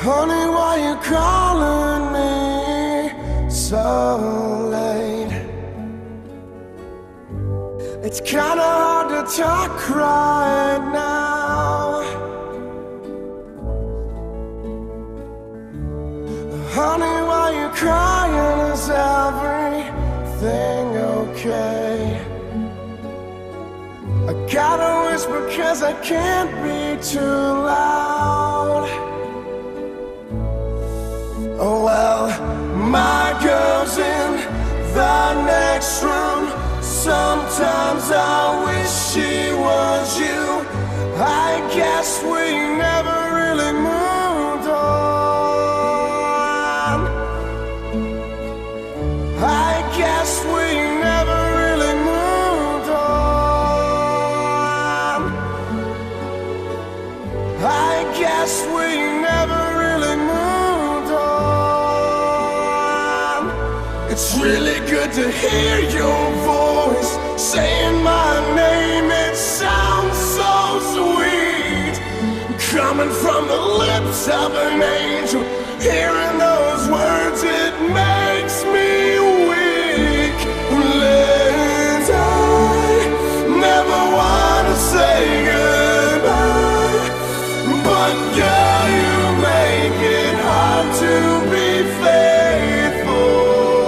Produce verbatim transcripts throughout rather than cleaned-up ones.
Honey, why you calling me so late? It's kinda hard to talk right now. Honey, why you crying? Is everything okay? I gotta whisper 'cause I can't be too loud. Oh well, my girl's in the next room. Sometimes I wish she was you. I guess we never really moved on. I guess we never really moved on. I guess we never really moved on. It's really good to hear your voice saying my name. It sounds so sweet, coming from the lips of an angel. Hearing those words, it makes me weak. Liz, I never wanna say goodbye, but girl, you make it hard to be faithful.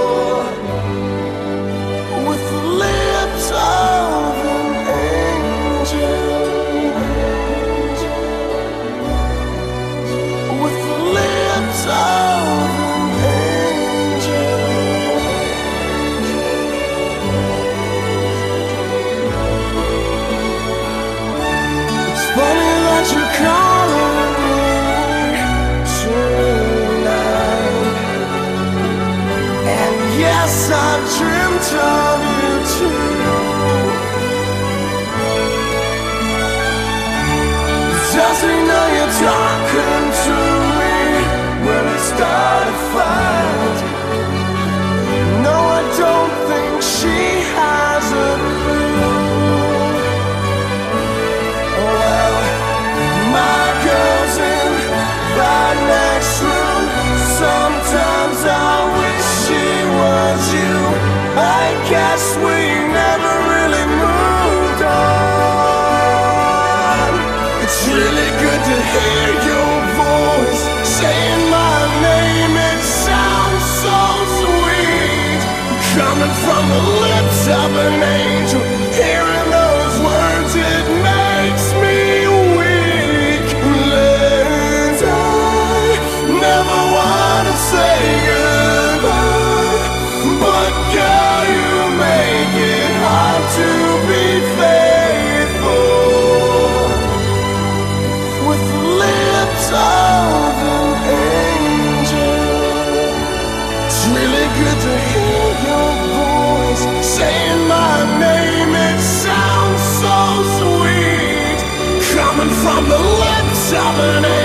With the lips of an angel, with the lips of an angel. It's funny that you're calling me tonight, and yes, I've dreamt of you too. Does he know you're talking to me when it started a fight? No, I don't think she has a clue. Well, my girl's in the next room. Sometimes I wish she was you. I guess we never really moved on. It's really good to hear your voice saying my name. It sounds so sweet, coming from the lips of an angel. Hearing those words, it makes me weak. Liz, I never wanna say goodbye, but girl, you make it hard to be faithful. With the lips of an angel, it's really good to hear your voice saying my name. It sounds so sweet, coming from the lips of an angel.